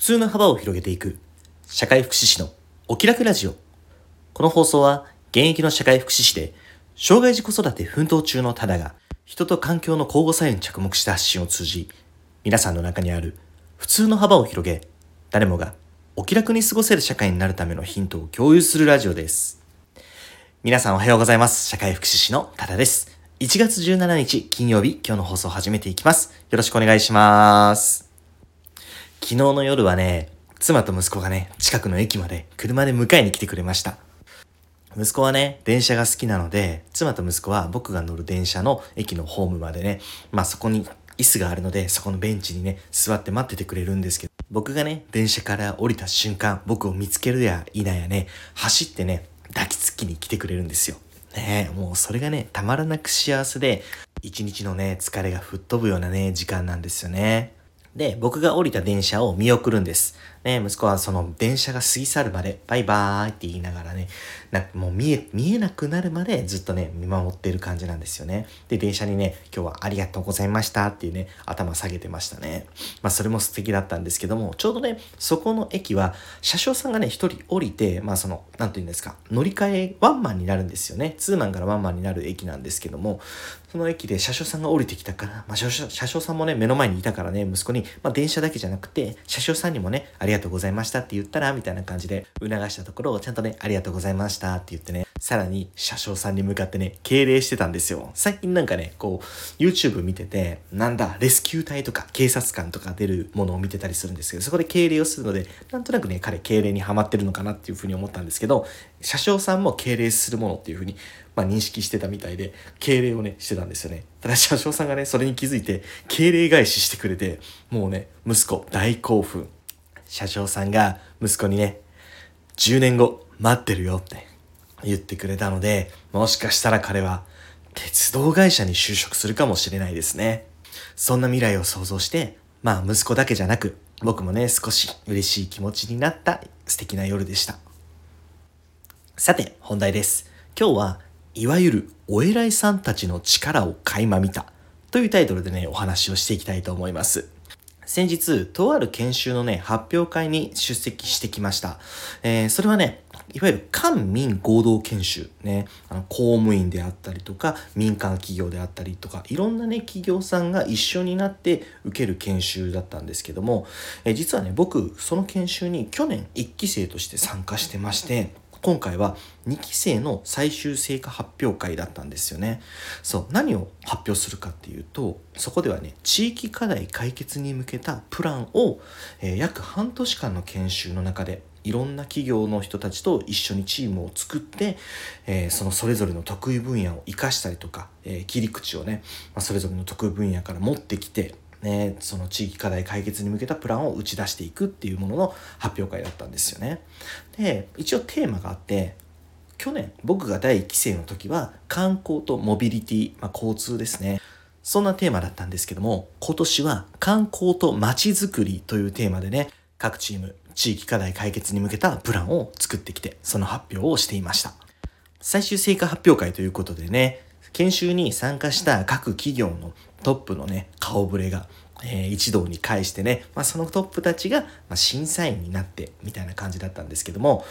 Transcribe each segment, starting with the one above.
通の幅を広げていく社会福祉士のお気楽ラジオ。この放送は現役の社会福祉士で障害児子育て奮闘中のタダが人と環境の交互作用に着目した発信を通じ、皆さんの中にある普通の幅を広げ、誰もがお気楽に過ごせる社会になるためのヒントを共有するラジオです。皆さんおはようございます。社会福祉士のタダです。1月17日金曜日、今日の放送を始めていきます。よろしくお願いします。昨日の夜はね、妻と息子がね、近くの駅まで車で迎えに来てくれました。息子はね、電車が好きなので、妻と息子は僕が乗る電車の駅のホームまでね、そこに椅子があるので、そこのベンチにね、座って待っててくれるんですけど、僕がね、電車から降りた瞬間、僕を見つけるや否やね、走ってね、抱きつきに来てくれるんですよ。ねえ、もうそれがね、たまらなく幸せで、一日のね、疲れが吹っ飛ぶようなね、時間なんですよね。で、僕が降りた電車を見送るんです。ね、息子はその電車が過ぎ去るまで、バイバーイって言いながらね、もう見えなくなるまでずっとね、見守ってる感じなんですよね。で、電車にね、今日はありがとうございましたっていうね、頭下げてましたね。それも素敵だったんですけども、ちょうどね、そこの駅は、車掌さんがね、一人降りて、なんていうんですか、乗り換え、ワンマンになるんですよね。ツーマンからワンマンになる駅なんですけども、その駅で車掌さんが降りてきたから、車掌さんもね、目の前にいたからね、息子に、電車だけじゃなくて、車掌さんにもね、ありがとうございましたって言ったら、みたいな感じで促したところ、ちゃんとね、ありがとうございましたって言ってね、さらに車掌さんに向かってね、敬礼してたんですよ。最近なんかね、YouTube 見てて、レスキュー隊とか警察官とか出るものを見てたりするんですけど、そこで敬礼をするので、なんとなくね、彼敬礼にハマってるのかなっていうふうに思ったんですけど、車掌さんも敬礼するものっていうふうに、認識してたみたいで、敬礼をね、してたんですよね。ただ車掌さんがね、それに気づいて、敬礼返ししてくれて、もうね、息子大興奮。車掌さんが息子にね、10年後待ってるよって言ってくれたので、もしかしたら彼は鉄道会社に就職するかもしれないですね。そんな未来を想像して、息子だけじゃなく、僕もね、少し嬉しい気持ちになった素敵な夜でした。さて、本題です。今日はいわゆるお偉いさんたちの力を垣間見たというタイトルでね、お話をしていきたいと思います。先日、とある研修のね、発表会に出席してきました。それはね、いわゆる官民合同研修ね、公務員であったりとか、民間企業であったりとか、いろんなね、企業さんが一緒になって受ける研修だったんですけども、実はね、僕、その研修に去年1期生として参加してまして、今回は2期生の最終成果発表会だったんですよね。そう、何を発表するかっていうと、そこではね、地域課題解決に向けたプランを、約半年間の研修の中で、いろんな企業の人たちと一緒にチームを作って、それぞれの得意分野を生かしたりとか、切り口をね、それぞれの得意分野から持ってきて、その地域課題解決に向けたプランを打ち出していくっていうものの発表会だったんですよね。で、一応テーマがあって、去年僕が第1期生の時は観光とモビリティ、交通ですね。そんなテーマだったんですけども、今年は観光と街づくりというテーマでね、各チーム地域課題解決に向けたプランを作ってきて、その発表をしていました。最終成果発表会ということでね、研修に参加した各企業のトップのね、顔ぶれが、一堂に会してね、そのトップたちが、審査員になってみたいな感じだったんですけども、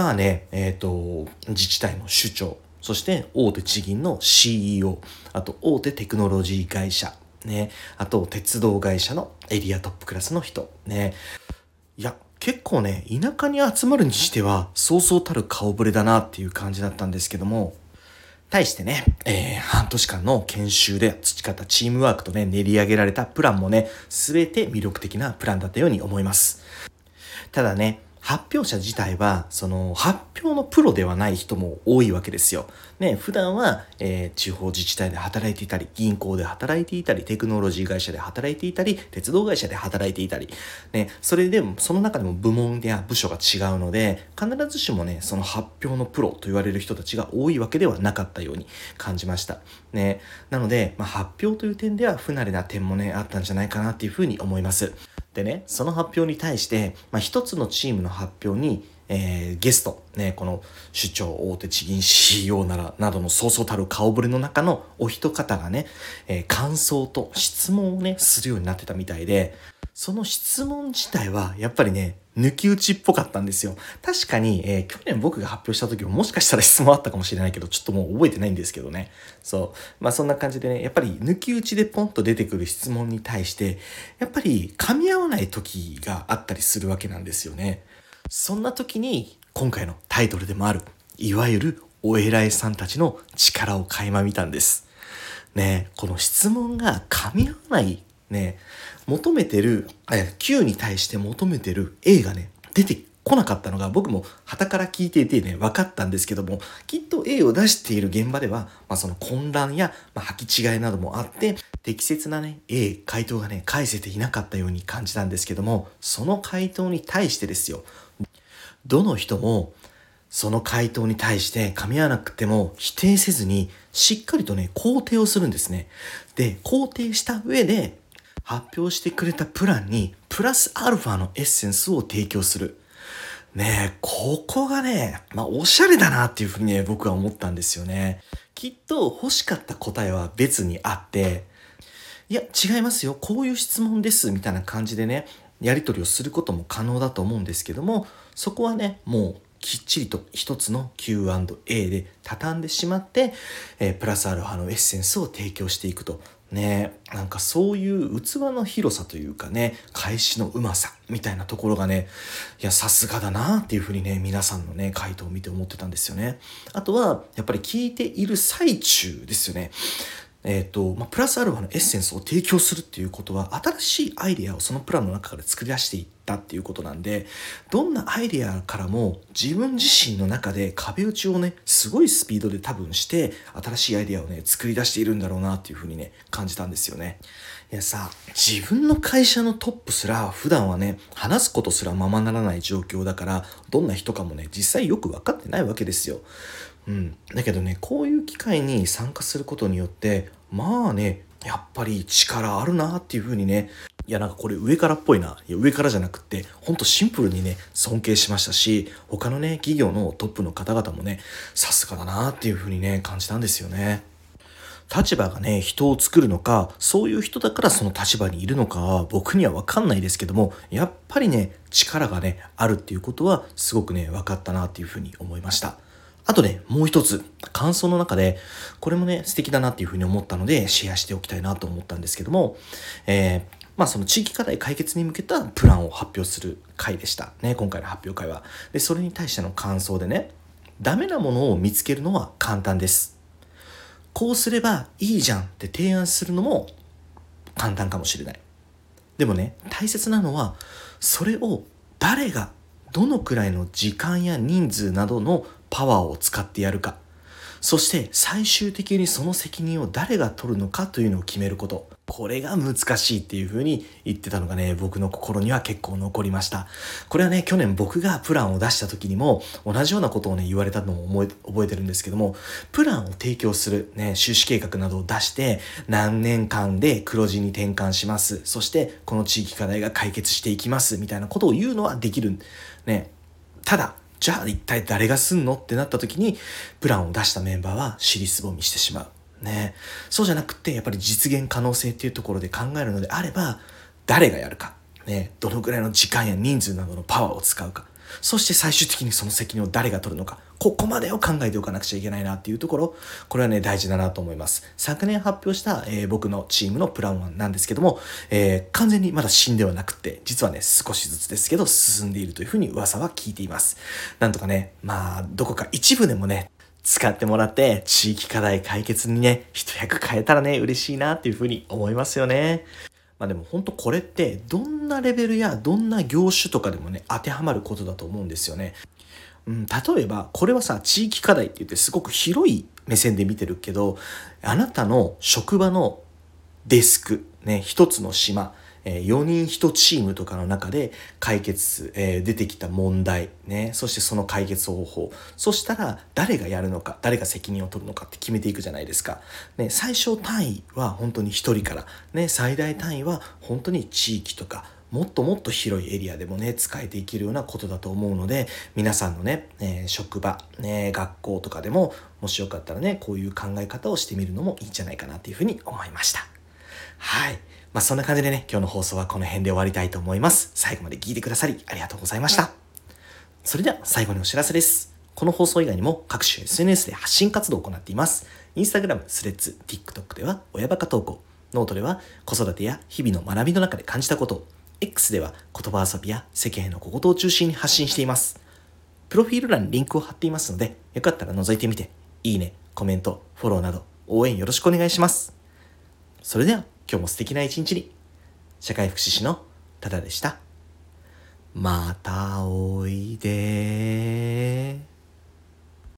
自治体の首長、そして大手地銀の CEO、あと大手テクノロジー会社、ね、あと鉄道会社のエリアトップクラスの人、ね。いや、結構ね、田舎に集まるにしては、そうそうたる顔ぶれだなっていう感じだったんですけども、対してね、半年間の研修で培ったチームワークとね、練り上げられたプランもね、すべて魅力的なプランだったように思います。ただね、発表者自体は、その発表のプロではない人も多いわけですよ。ね、普段は、地方自治体で働いていたり、銀行で働いていたり、テクノロジー会社で働いていたり、鉄道会社で働いていたり、ね、それでも、その中でも部門や部署が違うので、必ずしもね、その発表のプロと言われる人たちが多いわけではなかったように感じました。ね、なので、発表という点では不慣れな点もね、あったんじゃないかなっていうふうに思います。でね、その発表に対して、一つのチームの発表に、ゲスト、ね、この首長、大手地銀 CEO などのそうそうたる顔ぶれの中のお一方がね、感想と質問をね、するようになってたみたいで、 その質問自体はやっぱりね、抜き打ちっぽかったんですよ。確かに、去年僕が発表した時ももしかしたら質問あったかもしれないけど、ちょっともう覚えてないんですけどね。そう。そんな感じでね、やっぱり抜き打ちでポンと出てくる質問に対して、やっぱり噛み合わない時があったりするわけなんですよね。そんな時に、今回のタイトルでもある、いわゆるお偉いさんたちの力を垣間見たんです。ね、この質問が噛み合わないね、求めてる、Q に対して求めてる A がね、出てこなかったのが僕も傍から聞いていてね、分かったんですけども、きっと A を出している現場では、その混乱や、履き違いなどもあって、適切なね、回答がね、返せていなかったように感じたんですけども、その回答に対してですよ、どの人もその回答に対して噛み合わなくても否定せずにしっかりとね、肯定をするんですね。で、肯定した上で発表してくれたプランにプラスアルファのエッセンスを提供する。ねえ、ここがね、おしゃれだなっていうふうにね、僕は思ったんですよね。きっと欲しかった答えは別にあって、いや、違いますよ。こういう質問です。みたいな感じでね、やり取りをすることも可能だと思うんですけども、そこはね、もうきっちりと一つの Q&A で畳んでしまって、プラスアルファのエッセンスを提供していくと。ね、なんかそういう器の広さというかね、返しのうまさみたいなところがね、いや、さすがだなっていうふうにね、皆さんのね、回答を見て思ってたんですよね。あとは、やっぱり聞いている最中ですよね。プラスアルファのエッセンスを提供するっていうことは、新しいアイデアをそのプランの中から作り出していったっていうことなんで、どんなアイデアからも自分自身の中で壁打ちをね、すごいスピードで多分して、新しいアイデアをね、作り出しているんだろうなっていうふうにね、感じたんですよね。いやさ、自分の会社のトップすら、普段はね、話すことすらままならない状況だから、どんな人かもね、実際よく分かってないわけですよ。だけどね、こういう機会に参加することによって、やっぱり力あるなっていう風にね、いやなんかこれ上からっぽいな。いや上からじゃなくって、ほんとシンプルにね、尊敬しましたし、他のね、企業のトップの方々もね、さすがだなっていう風にね、感じたんですよね。立場がね、人を作るのか、そういう人だからその立場にいるのかは僕にはわかんないですけども、やっぱりね、力がね、あるっていうことはすごくね、分かったなっていうふうに思いました。あとね、もう一つ、感想の中で、これもね、素敵だなっていうふうに思ったので、シェアしておきたいなと思ったんですけども、その地域課題解決に向けたプランを発表する回でしたね、今回の発表会は。で、それに対しての感想でね、ダメなものを見つけるのは簡単です。こうすればいいじゃんって提案するのも簡単かもしれない。でもね、大切なのは、それを誰がどのくらいの時間や人数などのパワーを使ってやるか。そして最終的にその責任を誰が取るのかというのを決めること。これが難しいっていう風に言ってたのがね、僕の心には結構残りました。これはね、去年僕がプランを出した時にも同じようなことをね、言われたのを覚えてるんですけども、プランを提供するね、収支計画などを出して、何年間で黒字に転換します。そしてこの地域課題が解決していきます。みたいなことを言うのはできる。ね。ただ、じゃあ一体誰がすんのってなった時に、プランを出したメンバーは尻すぼみしてしまう。ね。そうじゃなくて、やっぱり実現可能性っていうところで考えるのであれば、誰がやるか。ね。どのぐらいの時間や人数などのパワーを使うか。そして最終的にその責任を誰が取るのか。ここまでを考えておかなくちゃいけないなっていうところ、これはね、大事だなと思います。昨年発表した、僕のチームのプラン案なんですけども、完全にまだ死んではなくて、実はね、少しずつですけど進んでいるというふうに噂は聞いています。なんとかね、どこか一部でもね、使ってもらって地域課題解決にね、一役変えたらね、嬉しいなっていうふうに思いますよね。でも本当これってどんなレベルやどんな業種とかでもね、当てはまることだと思うんですよね。例えばこれはさ、地域課題って言ってすごく広い目線で見てるけど、あなたの職場のデスク、ね、一つの島、4人1チームとかの中で解決、出てきた問題、ね、そしてその解決方法、そしたら誰がやるのか、誰が責任を取るのかって決めていくじゃないですか。ね、最小単位は本当に1人から、ね、最大単位は本当に地域とか、もっともっと広いエリアでもね、使えていけるようなことだと思うので、皆さんのね、職場、ね、学校とかでも、もしよかったらね、こういう考え方をしてみるのもいいんじゃないかなっていうふうに思いました。はい。 そんな感じでね、今日の放送はこの辺で終わりたいと思います。最後まで聞いてくださりありがとうございました。それでは最後にお知らせです。この放送以外にも各種 SNS で発信活動を行っています。Instagram、スレッズ、TikTok では親バカ投稿、ノートでは子育てや日々の学びの中で感じたことを、X では言葉遊びや世間への小言を中心に発信しています。プロフィール欄にリンクを貼っていますので、よかったら覗いてみて、いいね、コメント、フォローなど応援よろしくお願いします。それでは今日も素敵な一日に。社会福祉士のタダでした。またおいで。